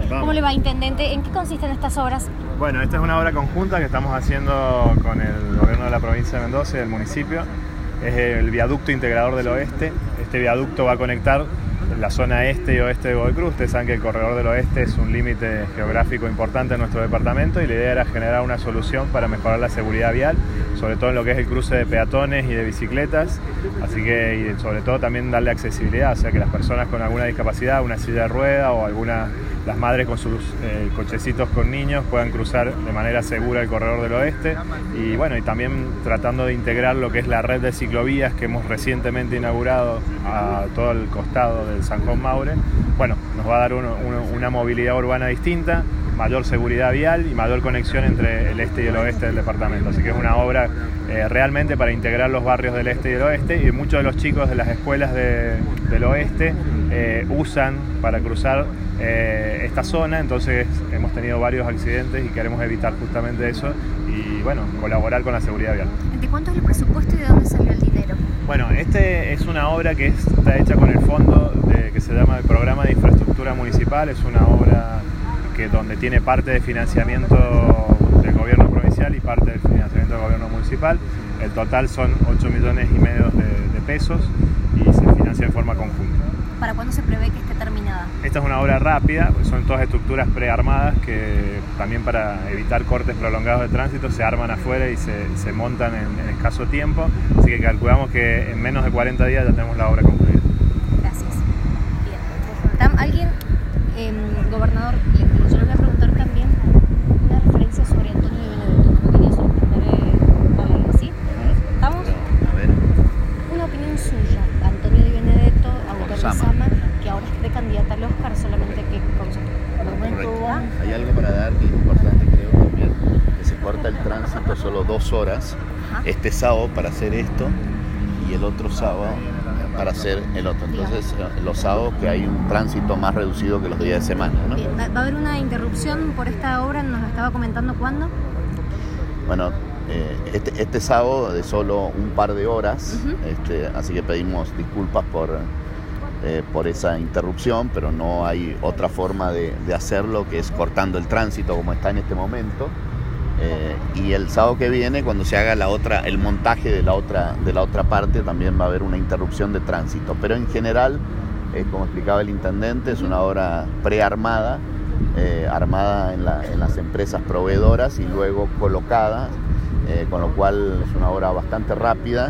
Vamos. ¿Cómo le va, intendente? ¿En qué consisten estas obras? Bueno, esta es una obra conjunta que estamos haciendo con el gobierno de la provincia de Mendoza y del municipio. Es el viaducto integrador del oeste. Este viaducto va a conectar la zona este y oeste de Godoy Cruz. Ustedes saben que el corredor del oeste es un límite geográfico importante en nuestro departamento y la idea era generar una solución para mejorar la seguridad vial, sobre todo en lo que es el cruce de peatones y de bicicletas, así que y sobre todo también darle accesibilidad, o sea que las personas con alguna discapacidad, una silla de rueda o las madres con sus cochecitos con niños puedan cruzar de manera segura el corredor del oeste y bueno, y también tratando de integrar lo que es la red de ciclovías que hemos recientemente inaugurado a todo el costado del San Juan Maure. Bueno, nos va a dar una movilidad urbana distinta, mayor seguridad vial y mayor conexión entre el este y el oeste del departamento. Así que es una obra realmente para integrar los barrios del este y del oeste, y muchos de los chicos de las escuelas del oeste usan para cruzar esta zona, entonces hemos tenido varios accidentes y queremos evitar justamente eso y bueno, colaborar con la seguridad vial. ¿De cuánto es el presupuesto y de dónde salió el dinero? Bueno, este es una obra que está hecha con el fondo que se llama el Programa de Infraestructura Municipal. Es una obra donde tiene parte de financiamiento del gobierno provincial y parte del financiamiento del gobierno municipal. El total son 8,5 millones de pesos y se financia en forma conjunta. ¿Para cuándo se prevé que esté terminada? Esta es una obra rápida, son todas estructuras prearmadas que también para evitar cortes prolongados de tránsito se arman afuera y se montan en escaso tiempo, así que calculamos que en menos de 40 días ya tenemos la obra concluida. Gracias. Bien. ¿Alguien, gobernador, yo le voy a preguntar también una referencia sobre Antonio Di Benedetto? Me quería sorprender, ¿sí? ¿Estamos? A ver. Una opinión suya, Antonio Di Benedetto, Sama, que ahora es precandidata al Oscar, solamente que con su Correcto. Hay algo para dar que es importante, creo también, que se corta el tránsito solo 2 horas, este sábado para hacer esto y el otro sábado para hacer el otro. Entonces, los sábados que hay un tránsito más reducido que los días de semana, ¿no? Bien. ¿Va a haber una interrupción por esta obra? ¿Nos lo estaba comentando cuándo? Bueno, este sábado de solo un par de horas, así que pedimos disculpas por esa interrupción, pero no hay otra forma de hacerlo que es cortando el tránsito como está en este momento. Y el sábado que viene, cuando se haga el montaje de la otra parte, también va a haber una interrupción de tránsito. Pero en general, como explicaba el intendente, es una obra prearmada, armada en las empresas proveedoras y luego colocada, con lo cual es una obra bastante rápida.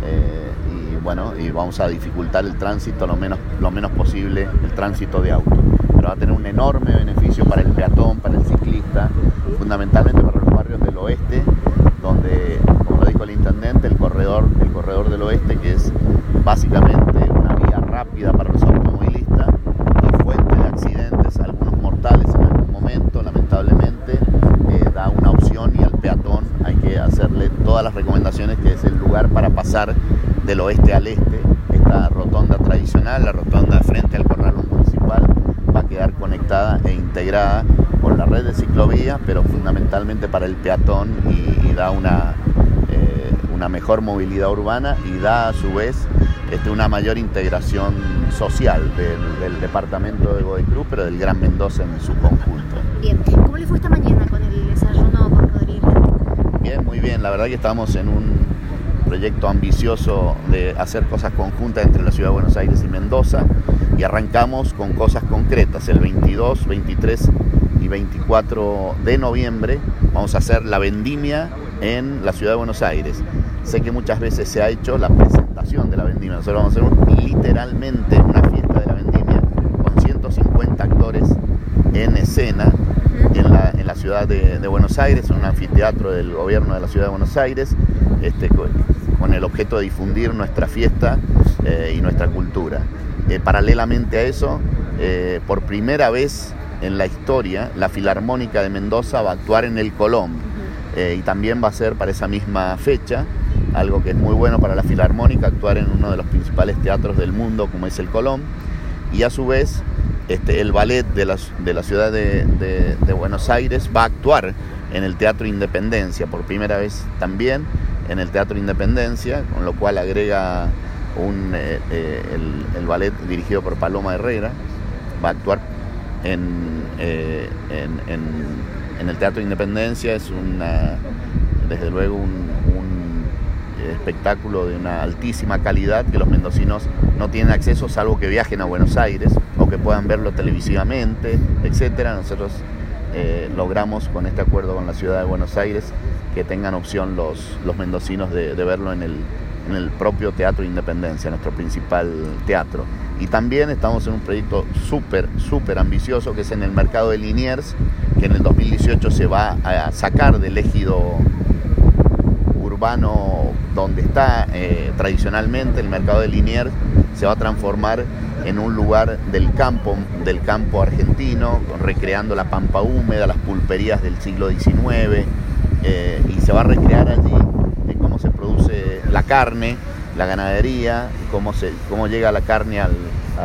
Y vamos a dificultar el tránsito lo menos posible, el tránsito de auto. Pero va a tener un enorme beneficio para el peatón, para el ciclista, fundamentalmente para los barrios del oeste, donde, como lo dijo el intendente, el corredor del oeste, que es básicamente una vía rápida para los automovilistas y fuente de accidentes, algunos mortales en algún momento, lamentablemente, da una opción, y al peatón hay que hacerle todas las recomendaciones, que es el lugar para pasar del oeste al este. Esta rotonda tradicional, la rotonda frente al corralón municipal, va a quedar conectada e integrada con la red de ciclovías, pero fundamentalmente para el peatón, y da una mejor movilidad urbana y da a su vez una mayor integración social del departamento de Godoy Cruz, pero del Gran Mendoza en su conjunto. Bien, ¿cómo le fue esta mañana con el desayuno con Rodríguez? Bien, muy bien, la verdad que estamos en un proyecto ambicioso de hacer cosas conjuntas entre la Ciudad de Buenos Aires y Mendoza, y arrancamos con cosas concretas. El 22, 23 y 24 de noviembre vamos a hacer la vendimia en la Ciudad de Buenos Aires. Sé que muchas veces se ha hecho la presentación de la vendimia. Nosotros vamos a hacer literalmente una fiesta de la vendimia con 150 actores en escena en la ciudad de Buenos Aires, en un anfiteatro del gobierno de la Ciudad de Buenos Aires, con el objeto de difundir nuestra fiesta y nuestra cultura. Paralelamente a eso, por primera vez en la historia, la Filarmónica de Mendoza va a actuar en el Colón, y también va a ser para esa misma fecha, algo que es muy bueno para la Filarmónica, actuar en uno de los principales teatros del mundo como es el Colón, y a su vez el ballet de la ciudad de Buenos Aires va a actuar en el Teatro Independencia, por primera vez también en el Teatro Independencia, con lo cual agrega el ballet dirigido por Paloma Herrera, va a actuar en el Teatro Independencia. Es desde luego un espectáculo de una altísima calidad que los mendocinos no tienen acceso, salvo que viajen a Buenos Aires o que puedan verlo televisivamente, etcétera. Nosotros logramos con este acuerdo con la ciudad de Buenos Aires que tengan opción los mendocinos de verlo en el propio Teatro Independencia, nuestro principal teatro. Y también estamos en un proyecto súper ambicioso, que es en el mercado de Liniers, que en el 2018 se va a sacar del ejido urbano donde está tradicionalmente el mercado de Liniers. Se va a transformar en un lugar del campo argentino, recreando la pampa húmeda, las pulperías del siglo XIX, y se va a recrear allí cómo se produce la carne, la ganadería, cómo llega la carne a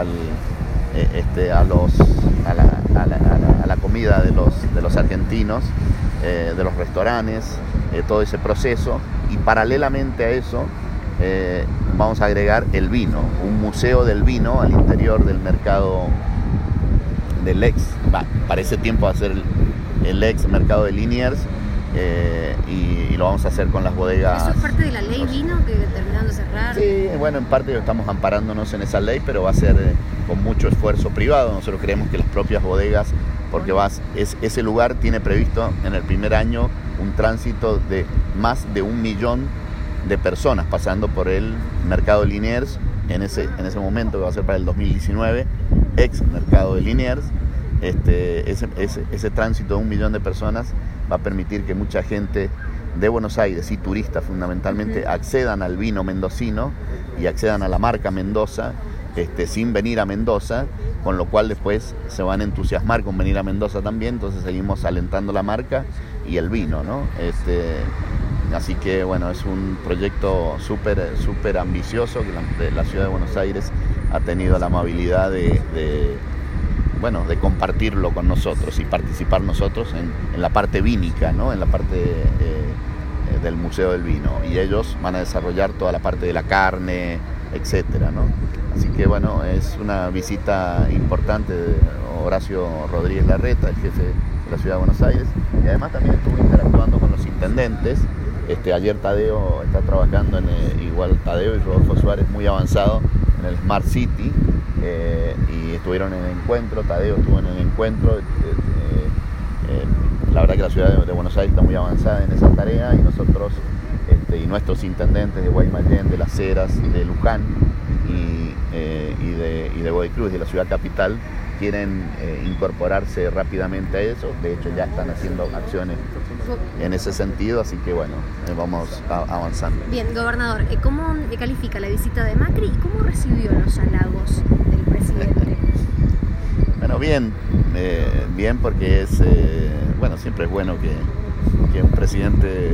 la comida de los argentinos, de los restaurantes, todo ese proceso. Y paralelamente a eso vamos a agregar el vino, un museo del vino al interior del mercado del para ese tiempo va a ser el ex mercado de Liniers, y lo vamos a hacer con las bodegas. ¿Eso es parte de la ley vino que terminaron de cerrar? Sí, bueno, en parte estamos amparándonos en esa ley, pero va a ser con mucho esfuerzo privado. Nosotros creemos que las propias bodegas, porque ese lugar tiene previsto en el primer año un tránsito de más de 1 millón de personas pasando por el mercado de Liniers en ese momento, que va a ser para el 2019, ex mercado de Liniers. Ese tránsito de 1 millón de personas va a permitir que mucha gente de Buenos Aires y turistas fundamentalmente accedan al vino mendocino y accedan a la marca Mendoza, sin venir a Mendoza, con lo cual después se van a entusiasmar con venir a Mendoza también. Entonces seguimos alentando la marca y el vino, ¿no? Así que bueno, es un proyecto súper ambicioso que la ciudad de Buenos Aires ha tenido la amabilidad de compartirlo con nosotros y participar nosotros en la parte vínica, ¿no? En la parte del Museo del Vino, y ellos van a desarrollar toda la parte de la carne, etcétera, ¿no? Así que bueno, es una visita importante de Horacio Rodríguez Larreta, el jefe de la ciudad de Buenos Aires, y además también estuvo interactuando con los intendentes. Ayer Tadeo está trabajando igual Tadeo y Rodolfo Suárez, muy avanzado en el Smart City, y estuvieron en el encuentro. Tadeo estuvo en el encuentro. La verdad que la ciudad de Buenos Aires está muy avanzada en esa tarea, y nosotros y nuestros intendentes de Guaymallén, de Las Heras, de Luján y de Godoy Cruz, de la ciudad capital, quieren incorporarse rápidamente a eso. De hecho ya están haciendo acciones en ese sentido, así que bueno, vamos avanzando. Bien, gobernador, ¿cómo califica la visita de Macri y cómo recibió los halagos del presidente? Bueno, bien, porque siempre es bueno que un presidente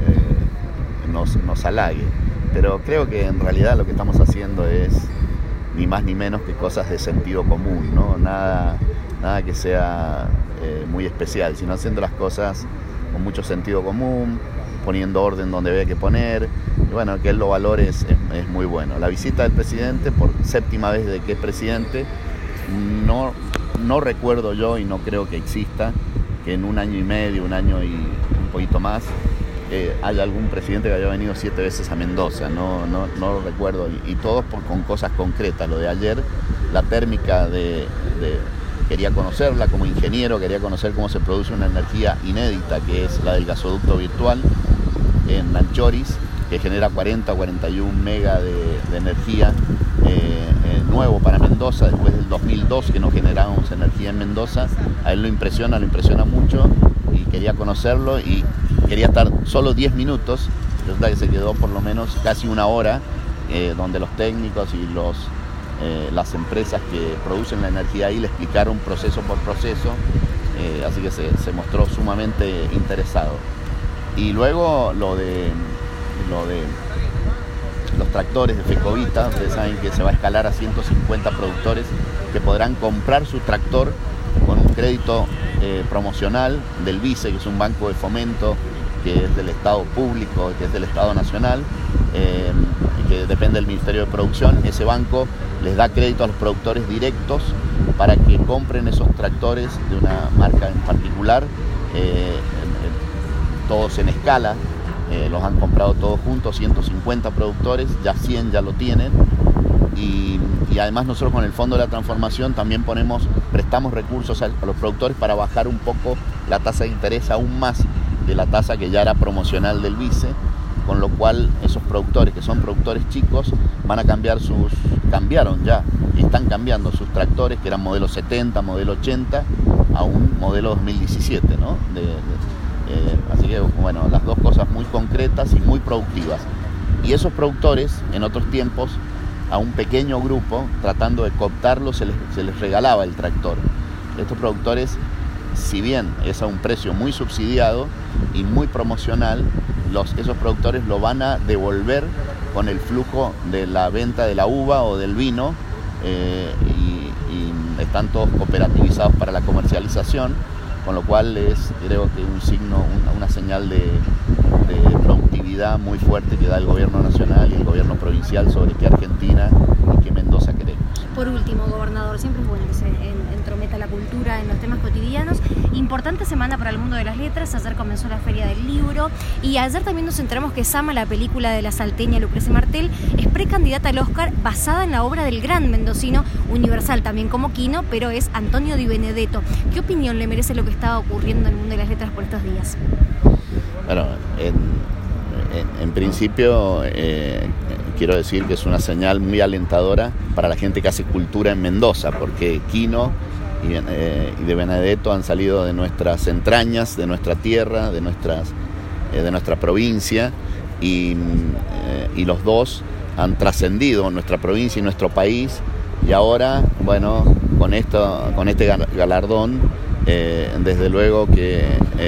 nos halague, pero creo que en realidad lo que estamos haciendo es ni más ni menos que cosas de sentido común, ¿no? Nada que sea muy especial, sino haciendo las cosas con mucho sentido común, poniendo orden donde había que poner, y bueno, que él lo valore es muy bueno. La visita del presidente, por 7ª vez desde que es presidente, no recuerdo yo, y no creo que exista, que en 1 año y medio, 1 año y un poquito más, haya algún presidente que haya venido 7 veces a Mendoza. No lo recuerdo, y todos con cosas concretas. Lo de ayer, la térmica quería conocerla como ingeniero, quería conocer cómo se produce una energía inédita, que es la del gasoducto virtual en Anchoris, que genera 40 o 41 megas de energía, nuevo para Mendoza, después del 2002 que no generábamos energía en Mendoza. A él lo impresiona mucho, y quería conocerlo, y quería estar solo 10 minutos, resulta que se quedó por lo menos casi 1 hora, donde los técnicos y las empresas que producen la energía ahí le explicaron proceso por proceso, así que se mostró sumamente interesado. Y luego lo de los tractores de Fecovita, ustedes saben que se va a escalar a 150 productores que podrán comprar su tractor con un crédito promocional del BICE, que es un banco de fomento que es del Estado público, que es del Estado Nacional, que depende del Ministerio de Producción. Ese banco les da crédito a los productores directos para que compren esos tractores de una marca en particular, todos en escala. Los han comprado todos juntos, 150 productores, ya 100 ya lo tienen. Y además nosotros con el Fondo de la Transformación también prestamos recursos a los productores para bajar un poco la tasa de interés aún más de la tasa que ya era promocional del vice, con lo cual esos productores, que son productores chicos, van a cambiaron ya, y están cambiando sus tractores, que eran modelo 70, modelo 80, a un modelo 2017, ¿no? Así que, bueno, las dos cosas muy concretas y muy productivas. Y esos productores, en otros tiempos, a un pequeño grupo, tratando de cooptarlo, se les regalaba el tractor. Estos productores, si bien es a un precio muy subsidiado y muy promocional, esos productores lo van a devolver con el flujo de la venta de la uva o del vino, y están todos cooperativizados para la comercialización, con lo cual es, creo que, un signo, una señal de productividad muy fuerte que da el gobierno nacional y el gobierno provincial sobre qué Argentina y qué Mendoza queremos. Por último, gobernador, siempre es bueno que se entrometa la cultura en los temas cotidianos. Importante semana para el mundo de las letras. Ayer comenzó la Feria del Libro y ayer también nos enteramos que Sama, la película de la salteña Lucrecia Martel, es precandidata al Oscar basada en la obra del gran mendocino, universal también como Quino, pero es Antonio Di Benedetto. ¿Qué opinión le merece lo que está ocurriendo en el mundo de las letras por estos días? Bueno, en principio quiero decir que es una señal muy alentadora para la gente que hace cultura en Mendoza, porque Quino y Di Benedetto han salido de nuestras entrañas, de nuestra tierra, de nuestra provincia, y los dos han trascendido nuestra provincia y nuestro país, y ahora, bueno, con este galardón, desde luego que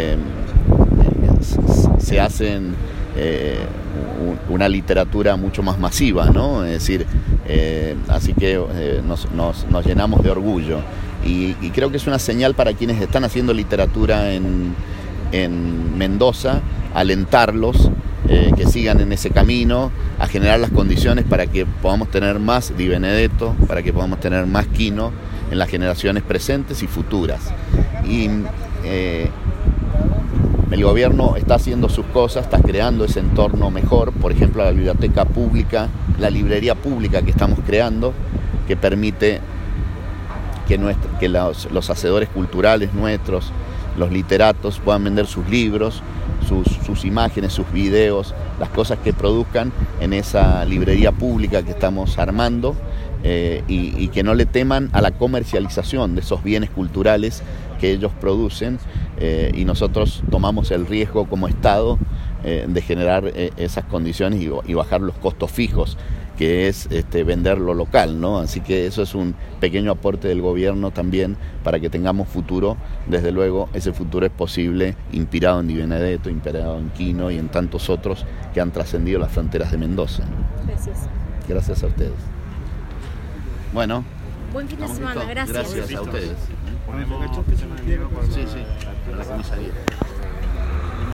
se hacen una literatura mucho más masiva, ¿no? Es decir, así que nos llenamos de orgullo, y creo que es una señal para quienes están haciendo literatura en Mendoza, alentarlos, que sigan en ese camino, a generar las condiciones para que podamos tener más Di Benedetto, para que podamos tener más Quino en las generaciones presentes y futuras. Y el gobierno está haciendo sus cosas, está creando ese entorno mejor. Por ejemplo, la biblioteca pública, la librería pública que estamos creando, que permite que los hacedores culturales nuestros, los literatos, puedan vender sus libros, sus imágenes, sus videos, las cosas que produzcan en esa librería pública que estamos armando, y que no le teman a la comercialización de esos bienes culturales que ellos producen, y nosotros tomamos el riesgo como Estado de generar esas condiciones y bajar los costos fijos, que es vender lo local, ¿no? Así que eso es un pequeño aporte del gobierno también para que tengamos futuro. Desde luego, ese futuro es posible inspirado en Di Benedetto, inspirado en Quino y en tantos otros que han trascendido las fronteras de Mendoza. Gracias. Gracias a ustedes. Bueno. Buen fin de semana, gracias. Gracias a ustedes. Ponemos Sí, a la comisaría.